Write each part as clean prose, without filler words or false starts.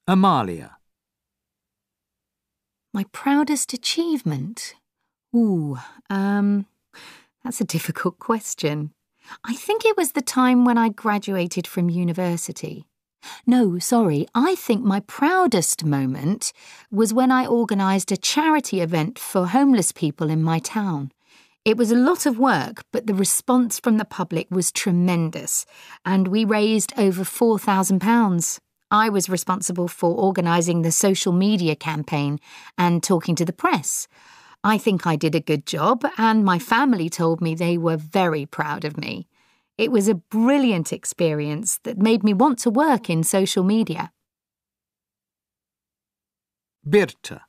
Amalia. My proudest achievement? That's a difficult question. I think it was the time when I graduated from university. No, sorry, I think my proudest moment was when I organised a charity event for homeless people in my town. It was a lot of work, but the response from the public was tremendous, and we raised over £4,000. I was responsible for organising the social media campaign and talking to the press. I think I did a good job, and my family told me they were very proud of me. It was a brilliant experience that made me want to work in social media. Birta.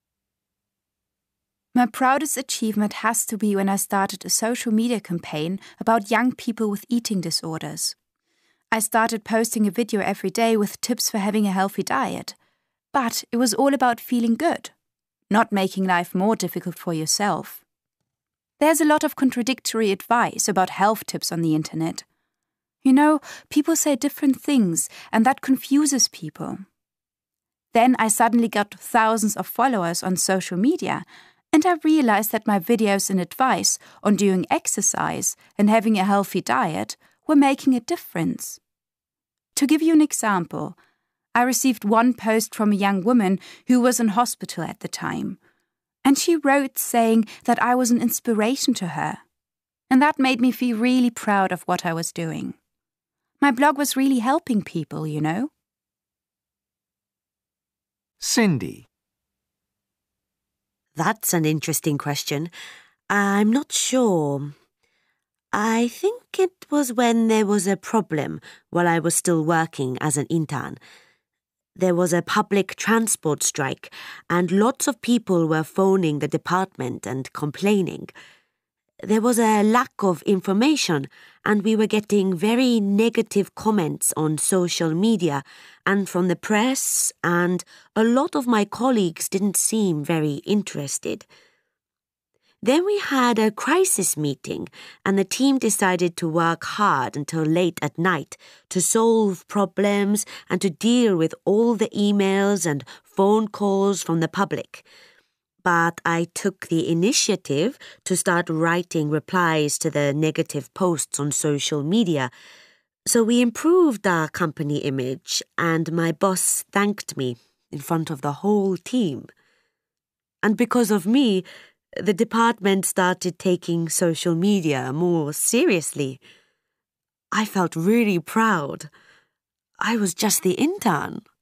My proudest achievement has to be when I started a social media campaign about young people with eating disorders. I started posting a video every day with tips for having a healthy diet. But it was all about feeling good, not making life more difficult for yourself. There's a lot of contradictory advice about health tips on the internet. You know, people say different things, and that confuses people. Then I suddenly got thousands of followers on social media, and I realized that my videos and advice on doing exercise and having a healthy diet were making a difference. To give you an example, I received one post from a young woman who was in hospital at the time, and she wrote saying that I was an inspiration to her. And that made me feel really proud of what I was doing. My blog was really helping people, you know. Cindy. That's an interesting question. I'm not sure. I think it was when there was a problem while I was still working as an intern. There was a public transport strike, and lots of people were phoning the department and complaining. There was a lack of information, and we were getting very negative comments on social media and from the press, and a lot of my colleagues didn't seem very interested. Then we had a crisis meeting, and the team decided to work hard until late at night to solve problems and to deal with all the emails and phone calls from the public. But I took the initiative to start writing replies to the negative posts on social media. So we improved our company image, and my boss thanked me in front of the whole team. And because of me, the department started taking social media more seriously. I felt really proud. I was just the intern.